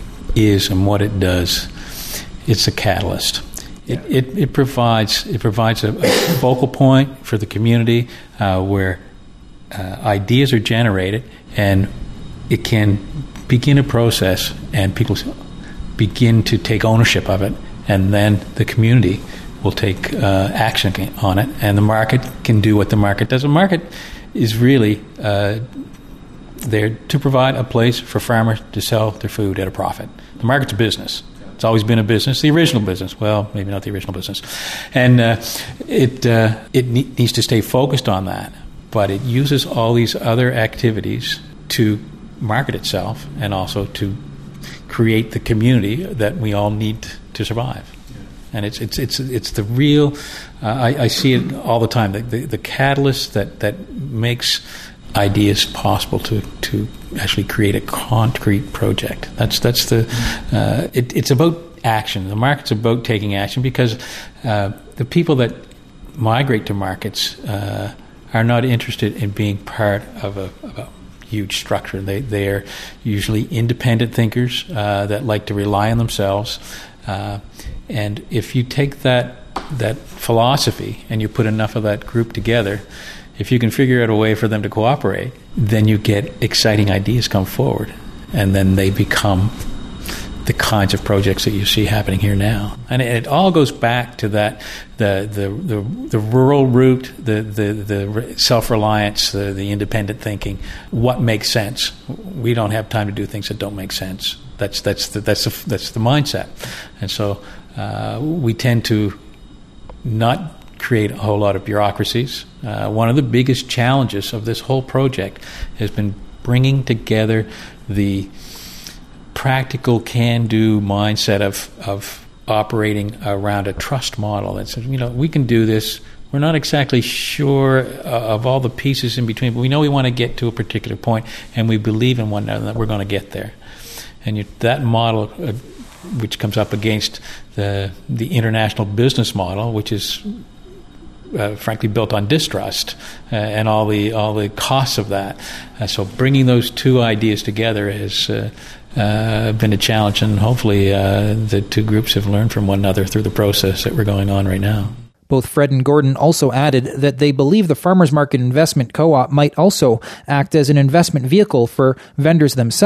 is and what it does, it's a catalyst. It, it, it provides it provides a, a focal point for the community uh, where uh, ideas are generated, and it can begin a process, and people begin to take ownership of it, and then the community will take uh, action on it, and the market can do what the market does. The market is really uh, there to provide a place for farmers to sell their food at a profit. The market's a business. It's always been a business, the original business. Well, maybe not the original business. And uh, it uh, it ne- needs to stay focused on that. But it uses all these other activities to market itself and also to create the community that we all need to survive. And it's it's it's it's the real. Uh, I, I see it all the time. The, the, the catalyst that, that makes ideas possible to, to actually create a concrete project. That's that's the. Uh, it, it's about action. The market's about taking action because uh, the people that migrate to markets uh, are not interested in being part of a, of a huge structure. They they are usually independent thinkers uh, that like to rely on themselves. Uh, and if you take that that philosophy and you put enough of that group together, if you can figure out a way for them to cooperate, then you get exciting ideas come forward, and then they become the kinds of projects that you see happening here now. And it, it all goes back to that the the the, the rural route, the the, the self-reliance, the, the independent thinking. What makes sense? We don't have time to do things that don't make sense. That's that's the, that's the, that's the mindset, and so uh, we tend to not create a whole lot of bureaucracies. Uh, one of the biggest challenges of this whole project has been bringing together the practical can-do mindset of of operating around a trust model that says, you know, we can do this. We're not exactly sure uh, of all the pieces in between, but we know we want to get to a particular point, and we believe in one another that we're going to get there. And you, that model, uh, which comes up against the the international business model, which is uh, frankly built on distrust uh, and all the all the costs of that. Uh, so bringing those two ideas together has uh, uh, been a challenge, and hopefully uh, the two groups have learned from one another through the process that we're going on right now. Both Fred and Gordon also added that they believe the Farmers Market Investment Co-op might also act as an investment vehicle for vendors themselves.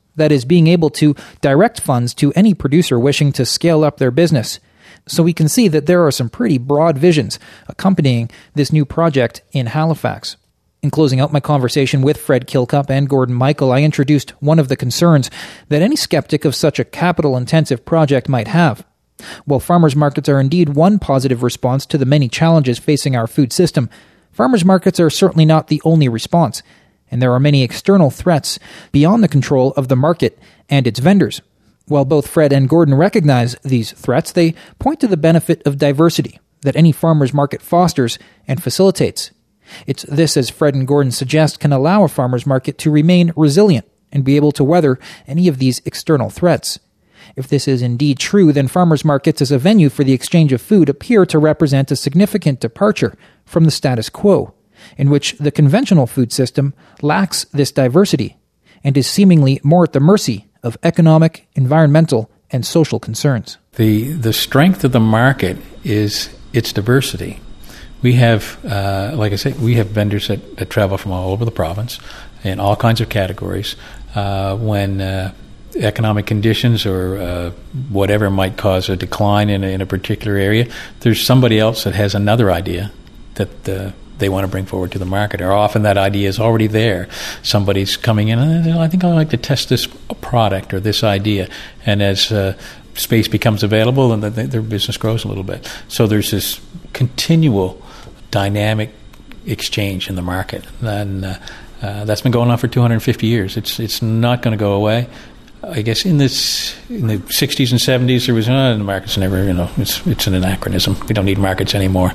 That is, being able to direct funds to any producer wishing to scale up their business. So we can see that there are some pretty broad visions accompanying this new project in Halifax. In closing out my conversation with Fred Kilcup and Gordon Michael, I introduced one of the concerns that any skeptic of such a capital-intensive project might have. While farmers markets are indeed one positive response to the many challenges facing our food system, farmers markets are certainly not the only response, and there are many external threats beyond the control of the market and its vendors. While both Fred and Gordon recognize these threats, they point to the benefit of diversity that any farmers market fosters and facilitates. It's this, as Fred and Gordon suggest, can allow a farmers market to remain resilient and be able to weather any of these external threats. If this is indeed true, then farmers markets as a venue for the exchange of food appear to represent a significant departure from the status quo, in which the conventional food system lacks this diversity and is seemingly more at the mercy of economic, environmental, and social concerns. The the strength of the market is its diversity. We have, uh, like I said, we have vendors that, that travel from all over the province in all kinds of categories. Uh, when uh, economic conditions or uh, whatever might cause a decline in a, in a particular area, there's somebody else that has another idea that uh, they want to bring forward to the market, or often that idea is already there. Somebody's coming in and I think I'd like to test this product or this idea, and as uh, space becomes available, and the, their business grows a little bit. So there's this continual dynamic exchange in the market, and uh, uh, that's been going on for two hundred fifty years. It's it's not going to go away. I guess in this in the sixties and seventies there was oh, the market's never you know it's it's an anachronism. We don't need markets anymore.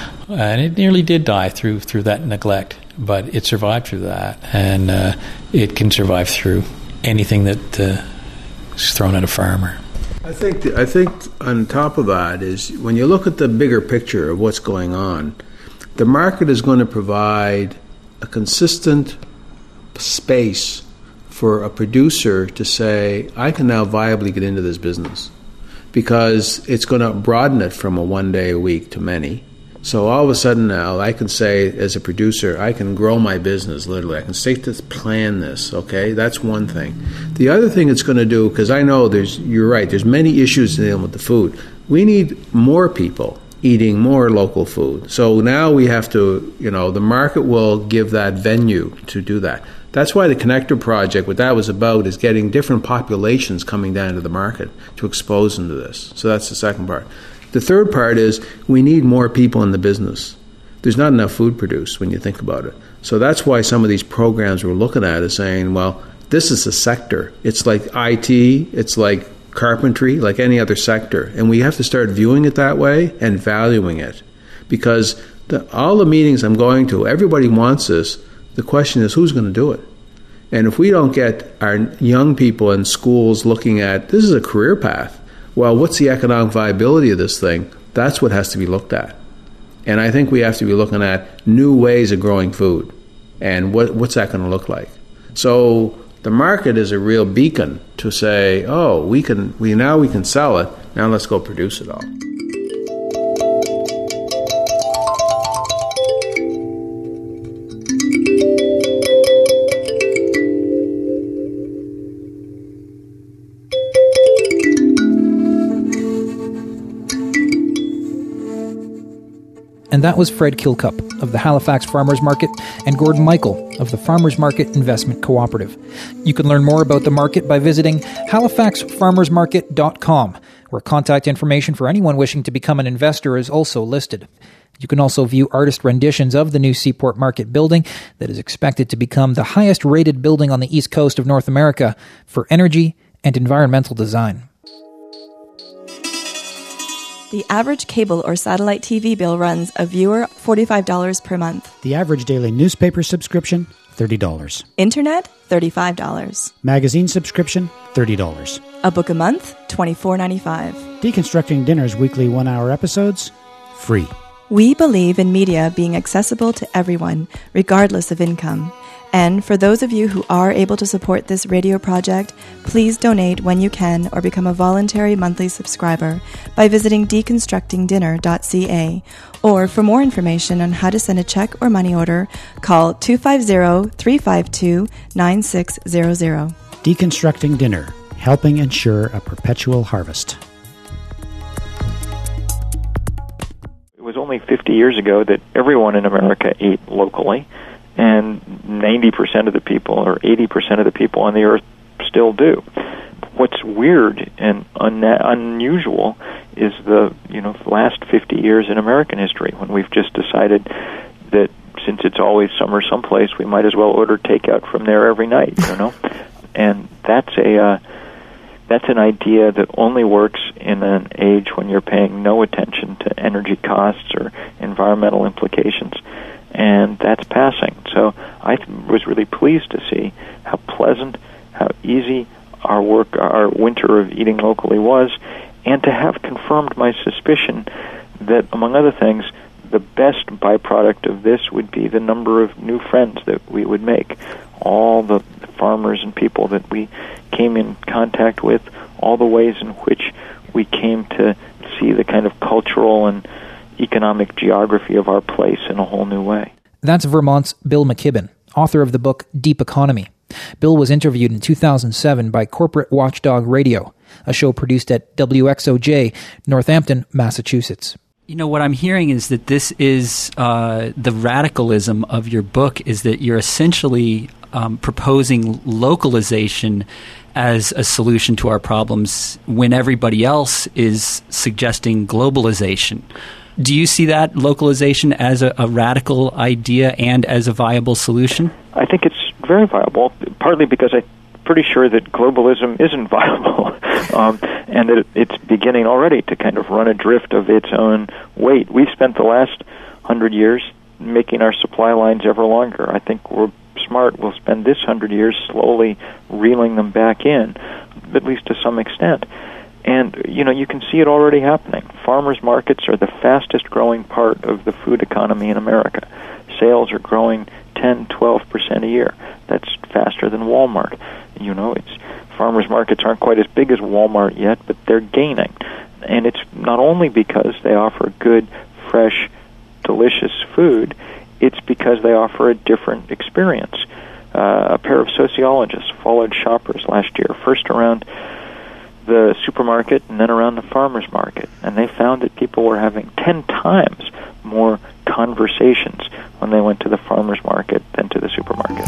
And it nearly did die through through that neglect, but it survived through that, and uh, it can survive through anything that uh, is thrown at a farmer. I think th- I think on top of that is when you look at the bigger picture of what's going on, the market is going to provide a consistent space for a producer to say, I can now viably get into this business, because it's going to broaden it from a one day a week to many. So all of a sudden now I can say as a producer, I can grow my business literally. I can start to plan this, okay? That's one thing. The other thing it's going to do, because I know there's, you're right, there's many issues dealing with the food. We need more people eating more local food. So now we have to, you know, the market will give that venue to do that. That's why the Connector Project, what that was about, is getting different populations coming down to the market to expose them to this. So that's the second part. The third part is we need more people in the business. There's not enough food produced when you think about it. So that's why some of these programs we're looking at is saying, well, this is a sector. It's like I T, it's like carpentry, like any other sector. And we have to start viewing it that way and valuing it. Because the, all the meetings I'm going to, everybody wants this. The question is, who's going to do it? And if we don't get our young people in schools looking at, this is a career path. Well, what's the economic viability of this thing? That's what has to be looked at. And I think we have to be looking at new ways of growing food. And what, what's that going to look like? So the market is a real beacon to say, oh, we can, we now we can sell it. Now let's go produce it all. And that was Fred Kilcup of the Halifax Farmers Market and Gordon Michael of the Farmers Market Investment Cooperative. You can learn more about the market by visiting halifax farmers market dot com, where contact information for anyone wishing to become an investor is also listed. You can also view artist renditions of the new Seaport Market building that is expected to become the highest-rated building on the east coast of North America for energy and environmental design. The average cable or satellite T V bill runs a viewer forty-five dollars per month. The average daily newspaper subscription, thirty dollars. Internet, thirty-five dollars. Magazine subscription, thirty dollars. A book a month, twenty-four ninety-five. Deconstructing Dinner's weekly one-hour episodes, free. We believe in media being accessible to everyone, regardless of income. And for those of you who are able to support this radio project, please donate when you can or become a voluntary monthly subscriber by visiting deconstructing dinner dot c a. Or for more information on how to send a check or money order, call two five zero, three five two, nine six zero zero. Deconstructing Dinner, helping ensure a perpetual harvest. It was only fifty years ago that everyone in America ate locally, and ninety percent of the people or eighty percent of the people on the earth still do. What's weird and un- unusual is the you know last fifty years in American history, when we've just decided that since it's always summer someplace, we might as well order takeout from there every night, you know? And that's a uh, that's an idea that only works in an age when you're paying no attention to energy costs or environmental implications, and that's passing. So I th- was really pleased to see how pleasant, how easy our work, our winter of eating locally was, and to have confirmed my suspicion that, among other things, the best byproduct of this would be the number of new friends that we would make. All the farmers and people that we came in contact with, all the ways in which we came to see the kind of cultural and economic geography of our place in a whole new way. That's Vermont's Bill McKibben, author of the book Deep Economy. Bill was interviewed in two thousand seven by Corporate Watchdog Radio, a show produced at W X O J, Northampton, Massachusetts. You know, what I'm hearing is that this is uh, the radicalism of your book is that you're essentially um, proposing localization as a solution to our problems when everybody else is suggesting globalization. Do you see that localization as a, a radical idea and as a viable solution? I think it's very viable, partly because I'm pretty sure that globalism isn't viable, um, and that it's beginning already to kind of run adrift of its own weight. We've spent the last hundred years making our supply lines ever longer. I think we're smart. We'll spend this hundred years slowly reeling them back in, at least to some extent. And, you know, you can see it already happening. Farmers markets are the fastest growing part of the food economy in America. Sales are growing ten, twelve percent a year. That's faster than Walmart. You know, it's farmers markets aren't quite as big as Walmart yet, but they're gaining. And it's not only because they offer good, fresh, delicious food, it's because they offer a different experience. Uh, a pair of sociologists followed shoppers last year, first around the supermarket and then around the farmer's market, and they found that people were having ten times more conversations when they went to the farmer's market than to the supermarket.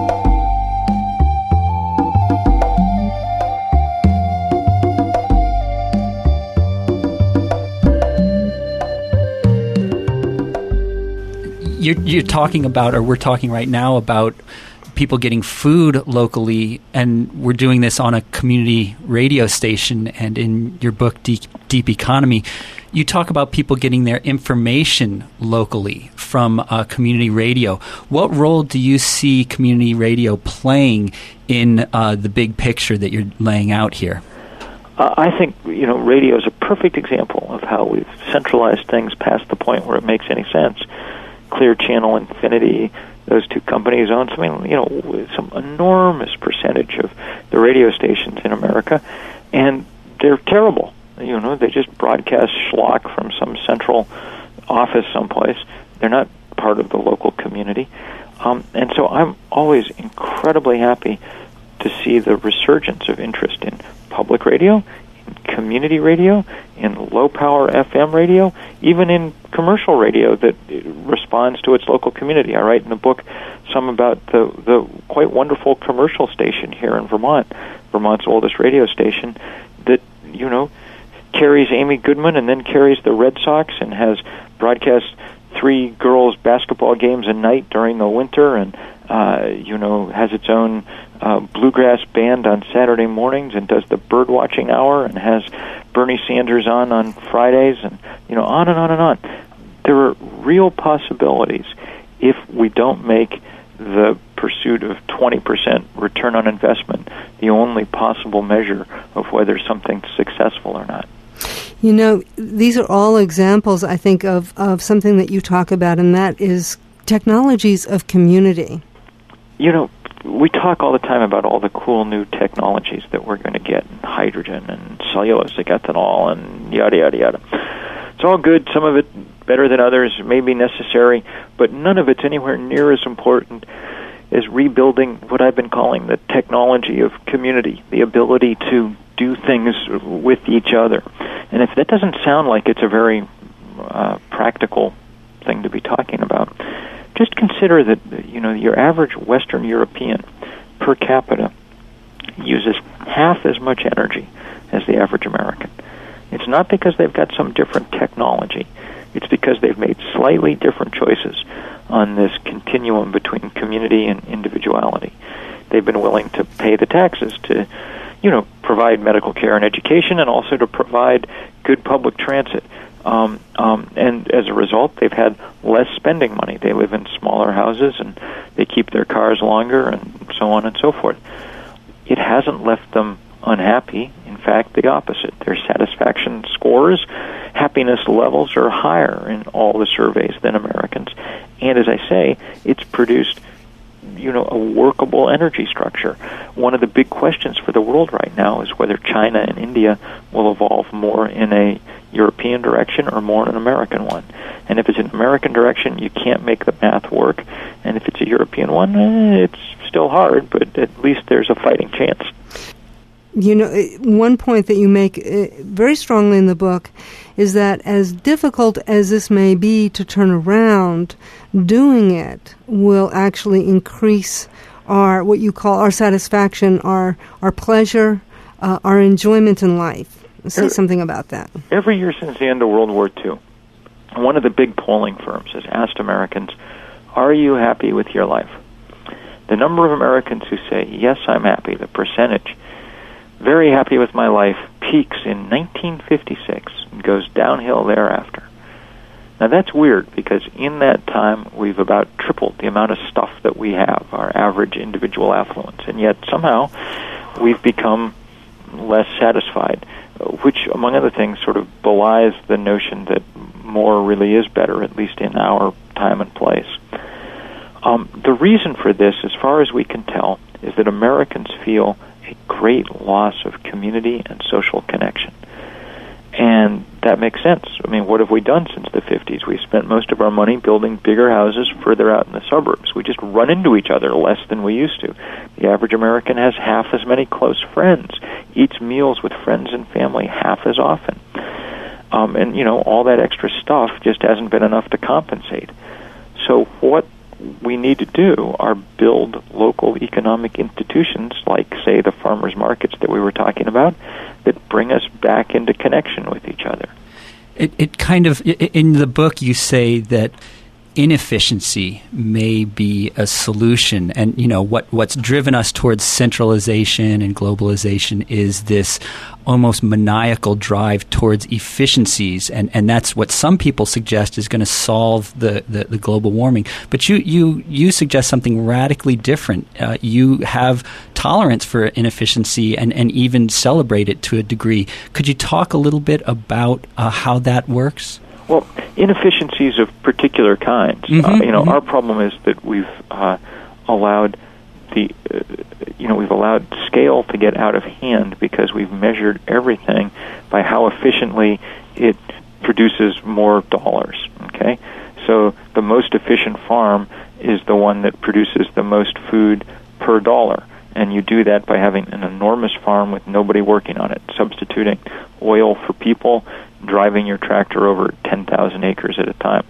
You're, you're talking about, or we're talking right now about people getting food locally, and we're doing this on a community radio station. And in your book, Deep, Deep Economy, you talk about people getting their information locally from uh, community radio. What role do you see community radio playing in uh, the big picture that you're laying out here? Uh, I think, you know, radio is a perfect example of how we've centralized things past the point where it makes any sense. Clear Channel, Infinity, those two companies own something, you know, some enormous percentage of the radio stations in America, and they're terrible. You know, they just broadcast schlock from some central office someplace. They're not part of the local community. Um, and so I'm always incredibly happy to see the resurgence of interest in public radio, in community radio, in low-power F M radio, even in commercial radio that responds to its local community. I write in the book some about the, the quite wonderful commercial station here in Vermont, Vermont's oldest radio station, that, you know, carries Amy Goodman and then carries the Red Sox and has broadcast three girls' basketball games a night during the winter, and, uh, you know, has its own uh, bluegrass band on Saturday mornings and does the bird watching hour and has Bernie Sanders on on Fridays, and, you know, on and on and on. There are real possibilities if we don't make the pursuit of twenty percent return on investment the only possible measure of whether something's successful or not. You know, these are all examples, I think, of, of something that you talk about, and that is technologies of community. You know, we talk all the time about all the cool new technologies that we're going to get, hydrogen and cellulosic ethanol and yada, yada, yada. It's all good. Some of it better than others, may be necessary, but none of it's anywhere near as important is rebuilding what I've been calling the technology of community, the ability to do things with each other. And if that doesn't sound like it's a very uh, practical thing to be talking about, just consider that, you know, your average Western European per capita uses half as much energy as the average American. It's not because they've got some different technology. It's because they've made slightly different choices on this continuum between community and individuality. They've been willing to pay the taxes to, you know, provide medical care and education, and also to provide good public transit. Um, um, and as a result, they've had less spending money. They live in smaller houses, and they keep their cars longer, and so on and so forth. It hasn't left them unhappy. In fact, the opposite. Their satisfaction scores, happiness levels are higher in all the surveys than Americans. And as I say, it's produced, you know, a workable energy structure. One of the big questions for the world right now is whether China and India will evolve more in a European direction or more in an American one. And if it's an American direction, you can't make the math work. And if it's a European one, eh, it's still hard, but at least there's a fighting chance. You know, one point that you make very strongly in the book is that as difficult as this may be to turn around, doing it will actually increase our, what you call our satisfaction, our our pleasure, uh, our enjoyment in life. Say something about that. Every year since the end of World War Two, one of the big polling firms has asked Americans, are you happy with your life? The number of Americans who say, yes, I'm happy, the percentage, very happy with my life, peaks in nineteen fifty-six and goes downhill thereafter. Now that's weird, because in that time we've about tripled the amount of stuff that we have, our average individual affluence, and yet somehow we've become less satisfied, which, among other things, sort of belies the notion that more really is better, at least in our time and place. Um, the reason for this, as far as we can tell, is that Americans feel a great loss of community and social connection. And that makes sense. I mean, what have we done since the fifties? We've spent most of our money building bigger houses further out in the suburbs. We just run into each other less than we used to. The average American has half as many close friends, eats meals with friends and family half as often. Um, and, you know, all that extra stuff just hasn't been enough to compensate. So what we need to do are build local economic institutions like, say, the farmers markets that we were talking about, that bring us back into connection with each other. It, it kind of, in the book you say that inefficiency may be a solution, and you know what what's driven us towards centralization and globalization is this almost maniacal drive towards efficiencies, and, and that's what some people suggest is going to solve the, the, the global warming. But you you you suggest something radically different. Uh, you have tolerance for inefficiency and, and even celebrate it to a degree. Could you talk a little bit about uh, how that works? Well, inefficiencies of particular kinds. Mm-hmm, uh, you know, mm-hmm. our problem is that we've uh, allowed the, uh, you know, we've allowed scale to get out of hand because we've measured everything by how efficiently it produces more dollars. Okay, so the most efficient farm is the one that produces the most food per dollar. And you do that by having an enormous farm with nobody working on it, substituting oil for people, driving your tractor over ten thousand acres at a time.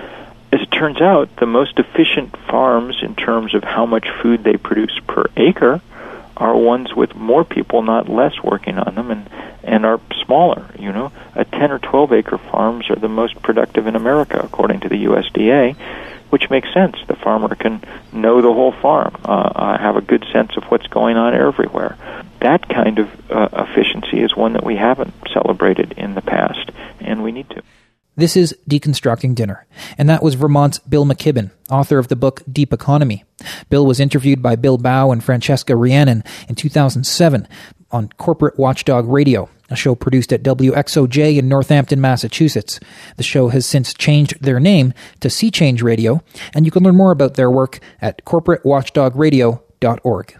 As it turns out, the most efficient farms in terms of how much food they produce per acre are ones with more people, not less, working on them, and, and are smaller. You know, a ten or twelve acre farms are the most productive in America, according to the U S D A, which makes sense. The farmer can know the whole farm, uh, uh, have a good sense of what's going on everywhere. That kind of uh, efficiency is one that we haven't celebrated in the past, and we need to. This is Deconstructing Dinner, and that was Vermont's Bill McKibben, author of the book Deep Economy. Bill was interviewed by Bill Bow and Francesca Rhiannon in two thousand seven on Corporate Watchdog Radio, a show produced at W X O J in Northampton, Massachusetts. The show has since changed their name to Sea Change Radio, and you can learn more about their work at corporate watchdog radio dot org.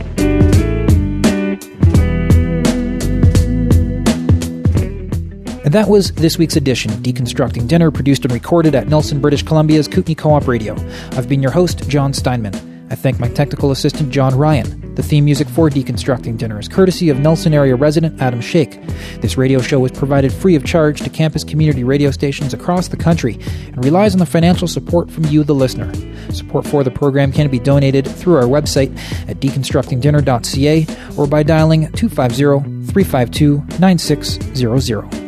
And And that was this week's edition of Deconstructing Dinner, produced and recorded at Nelson, British Columbia's Kootenai Co-op Radio. I've been your host, John Steinman. I thank my technical assistant, John Ryan. The theme music for Deconstructing Dinner is courtesy of Nelson area resident Adam Shake. This radio show is provided free of charge to campus community radio stations across the country and relies on the financial support from you, the listener. Support for the program can be donated through our website at deconstructing dinner dot c a or by dialing two five zero, three five two, nine six zero zero.